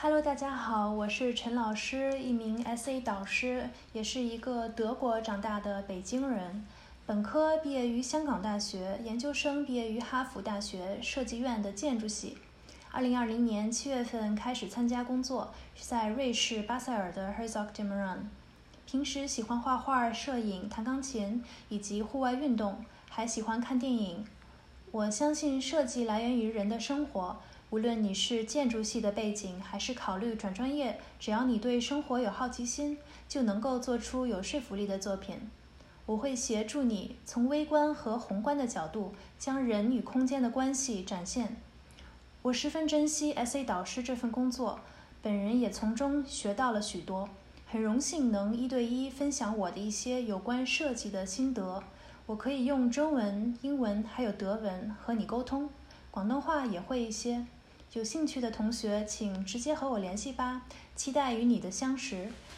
Hello，大家好，我是陈老师，一名 SA 导师，也是一个德国长大的北京人。本科毕业于香港大学，研究生毕业于哈佛大学设计院的建筑系。2020年7月份开始参加工作，是在瑞士巴塞尔的 Herzog de Meuron。平时喜欢画画、摄影、弹钢琴以及户外运动，还喜欢看电影。我相信设计来源于人的生活。无论你是建筑系的背景，还是考虑转专业，只要你对生活有好奇心，就能够做出有说服力的作品。我会协助你从微观和宏观的角度，将人与空间的关系展现。我十分珍惜 SA 导师这份工作，本人也从中学到了许多。很荣幸能1对1分享我的一些有关设计的心得。我可以用中文、英文还有德文和你沟通，广东话也会一些。有兴趣的同学请直接和我联系吧，期待与你的相识。